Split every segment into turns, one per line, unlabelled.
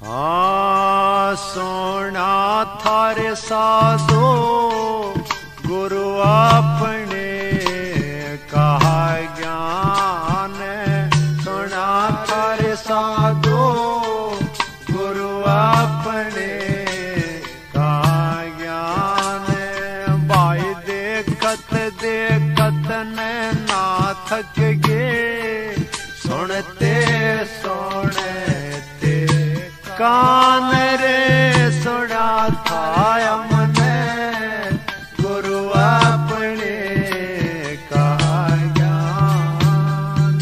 हाँ सोना थारे साधो गुरु अपने कहा ज्ञान। सोना थारे साधो गुरु अपने कहा ज्ञान। भाई देखत देखत ना थक गे सुनते सुनते कान रे सुना था मने गुरु अपने कहा ज्ञान।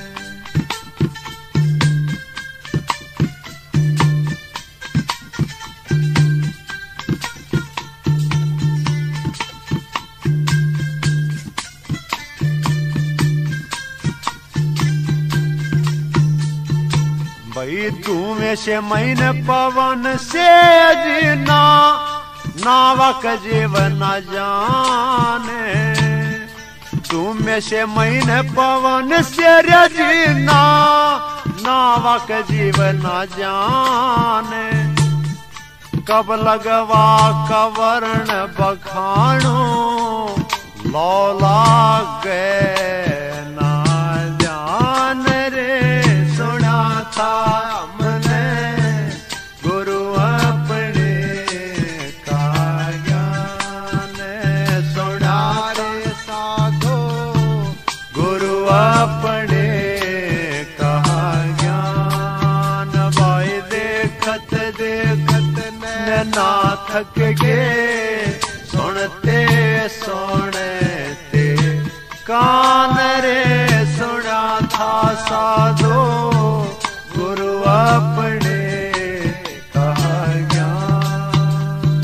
भाई तू में से मैंने पवन से जीना नावक जीवन जाने। तू में से मैंने पवन से जीना नावक जीवन जाने। कब लगवा कवर्ण बखानो लौला गए ना जान रे। सुना था हमने गुरु अपने का ज्ञान। सुना रे साधो गुरु अपने का ज्ञान। भाई देखत देखत ना थक गे सुनते सुनते कान रे। सुना था साधो गुरु अपने कहा ज्ञान।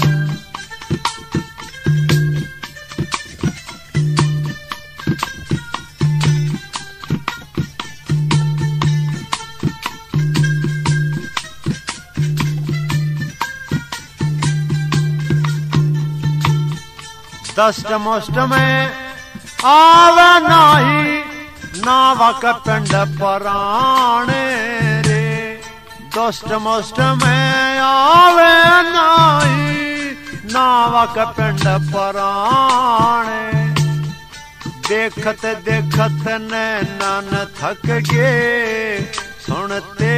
दष्ट मुष्ट में आवे नाही नावक पिंड पराणे रे। दुष्ट मुष्ट में आवे नाही नावक पिंड पराणे। देखत देखत नैनन थक गे सुनते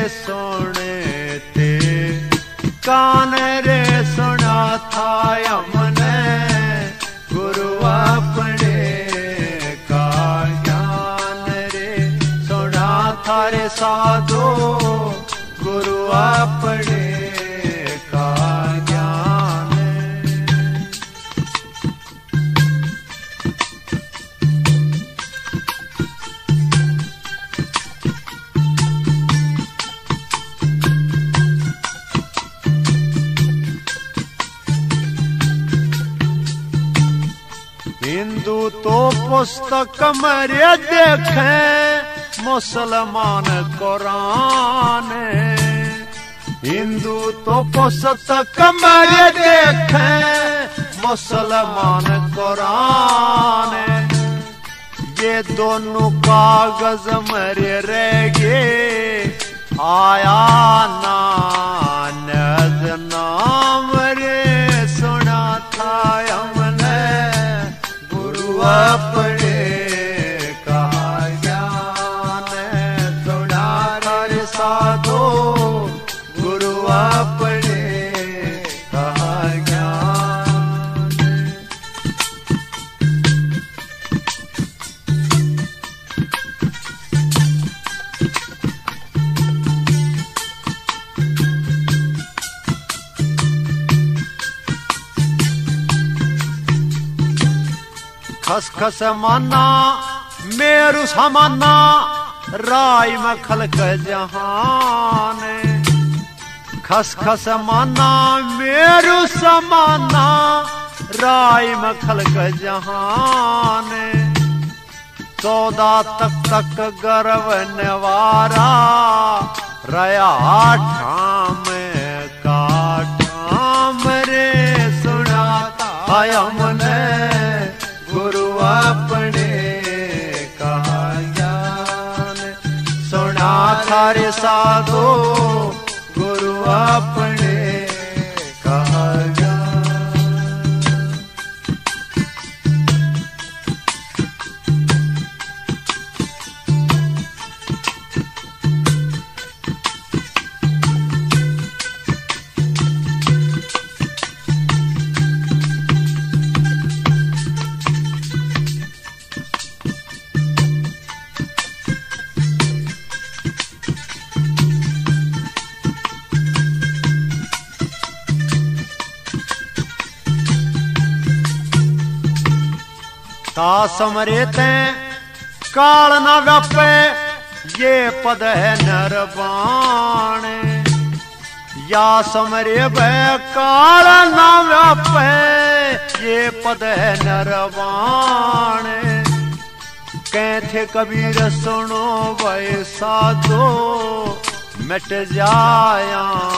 सुनते कान रे। सुना था हमने गुरु अपने का ज्ञान रे। सुना थारे साधो गुरु अपने का ज्ञान। हिंदू तो पुस्तक मरे देखे मुसलमान कुरान। हिंदू तो पुस्तक मरे देखे मुसलमान कुरान। ये दोनों कागज मरे रह गे आया ना नाम रे। सुना था हमने गुरु अपने कहा ज्ञान। सुना रे साधो गुरु अपने कहा ज्ञान। खस खस माना मेरु समाना राय में खलक जहान। खस खस माना मेरु समाना राय में खलक जहान। 14 तक तक गर्व नवारा रया ठाम का ठाम रे। सुना था हमने गुरु अपने कहा ज्ञान। सुना थारे साधो गुरु अपने कहा जा। ता समरेते काल न व्यापे ये पद है नरबाण। या समरे भय काल न व्यापे ये पद है नरबाण। कहते कबीर सुनो भय साधो मिट जाया